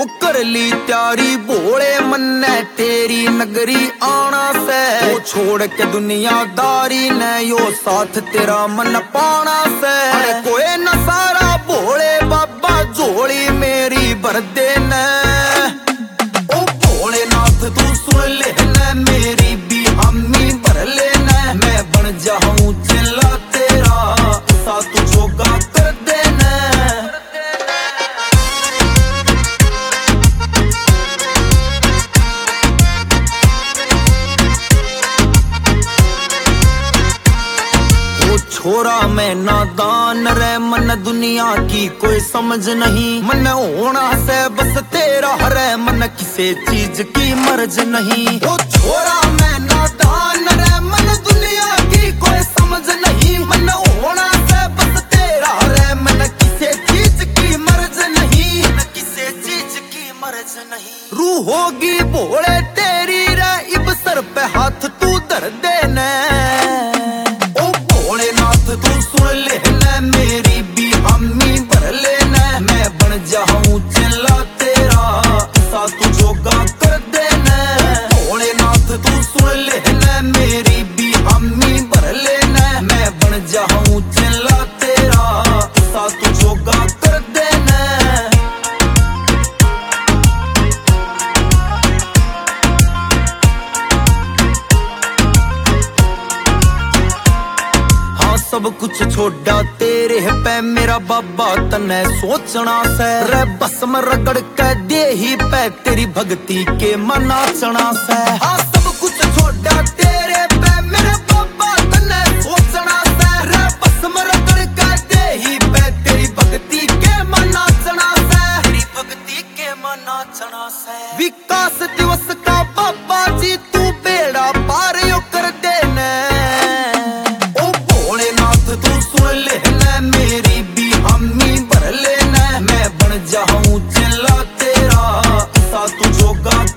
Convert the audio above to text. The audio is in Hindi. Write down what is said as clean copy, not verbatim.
कर ली त्यारी भोले मन्ने तेरी नगरी आना से। वो छोड़ के दुनियादारी ने यो साथ तेरा मन पाना से। अरे कोई न सारा भोले बाबा झोली मेरी भर देना। ओ भोलेनाथ तू सुन ले न मेरी भी हामी भर लेना। मैं बन जाऊं चेला तेरा साथ जोगा कर देना। छोरा मैं नादान रे मन दुनिया की कोई समझ नहीं। मन होना से बस तेरा रे मन किसी चीज की मर्ज नहीं। ओ छोरा मैं नादान रे मन दुनिया की कोई समझ नहीं। मन होना से बस तेरा रे मन किसी चीज की मर्ज नहीं। किसी चीज की मर्ज नहीं। रूह होगी भोले तेरी रे इब सर पे हाथ तू धर देना। तू सुन ले न मेरी भी हामी भर लेना। मैं बन जाऊं चेला तेरा साथ जोगा कर देना। भोलेनाथ तू सुन ले न मेरी भी हामी भर लेना। मैं बन जाऊं चेला तेरा साथ जोगा कर देना। सब कुछ छोड़ा तेरे पे मेरा बाबा तने सोचना से। रे बस में रगड़ के दे ही पे तेरी भक्ति के मनाचना से। हाँ सब कुछ छोड़ा तेरे पे मेरे बाबा तने सोचना से। रे बस में रगड़ के दे ही पे तेरी भक्ति के मनाचना से। तेरी भक्ति के मनाचना से। विकास दिवस का बाबा जी तू बेड़ा पार यो कर देना। तू सुन ले न मेरी भी हामी भर लेना। मैं बन जाऊं चेला तेरा साथ जोगा